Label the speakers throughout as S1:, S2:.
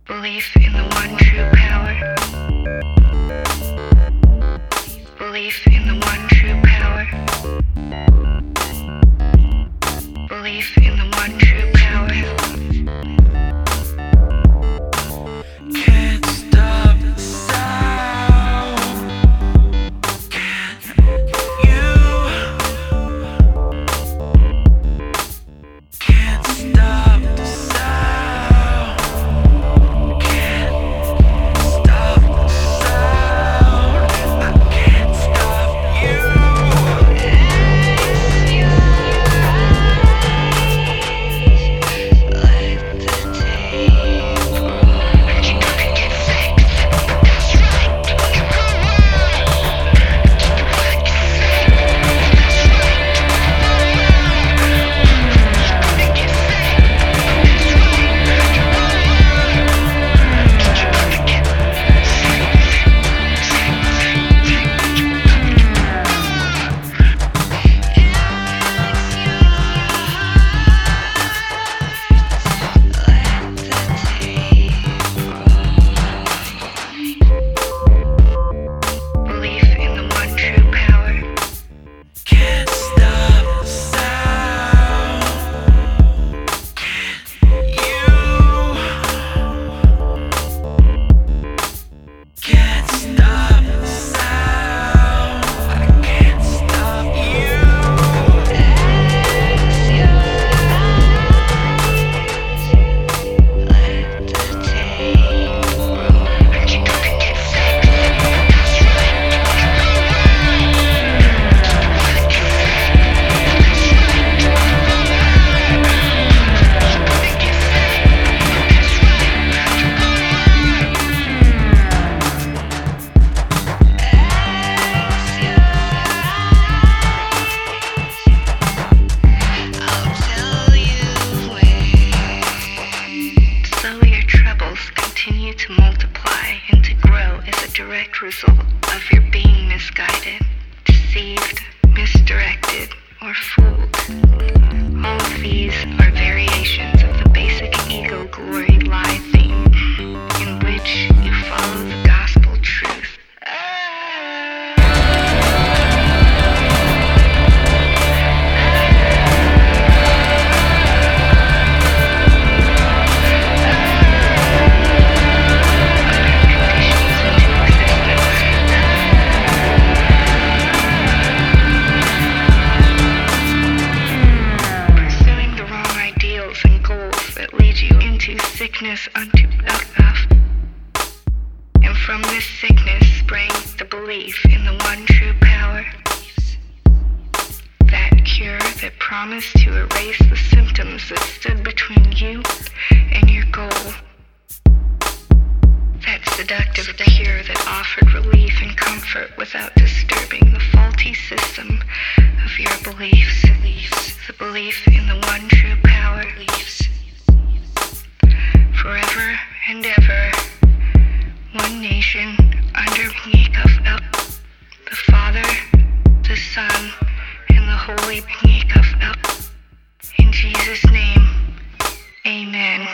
S1: Belief in the one true power. Belief in the one true power. Belief in the one true power.
S2: Can't stop the sound. Can you? Can't stop the sound. Can't stop the sound. I can't stop you.
S1: Continue to multiply and to grow as a direct result of your being misguided, deceived, misdirected, or fooled. All of these are variations of the basic ego glory lie theme, in which you follow the gospel truth. Sickness unto self, and from this sickness sprang the belief in the one true power, that cure that promised to erase the symptoms that stood between you and your goal, that seductive cure that offered relief and comfort without disturbing the faulty system of your beliefs, the belief in the one true power. Forever and ever, one nation under P'nyikaf, the Father, the Son, and the Holy P'nyikaf. In Jesus' name, amen.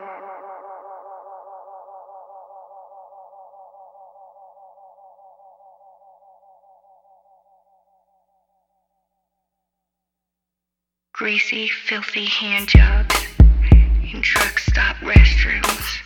S1: Greasy, filthy hand jobs in truck stop restrooms,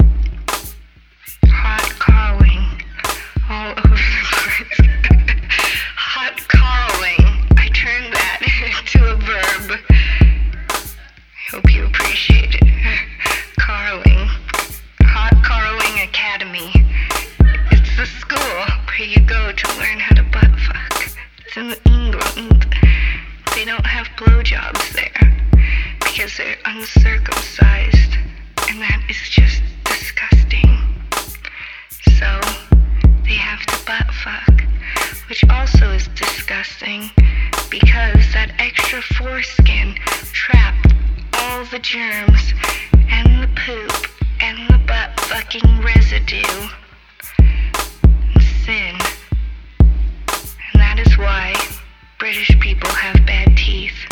S1: hot carling all over the place. Hot carling, I turned that into a verb. I hope you appreciate it. Carling, Hot Carling Academy. It's the school where you go to learn how to butt fuck. It's in England. They don't have blowjobs there because they're uncircumcised, and that is just disgusting. So they have to butt fuck, which also is disgusting because that extra foreskin trapped all the germs and the poop and the butt fucking residue and sin. And that is why British people have bad teeth.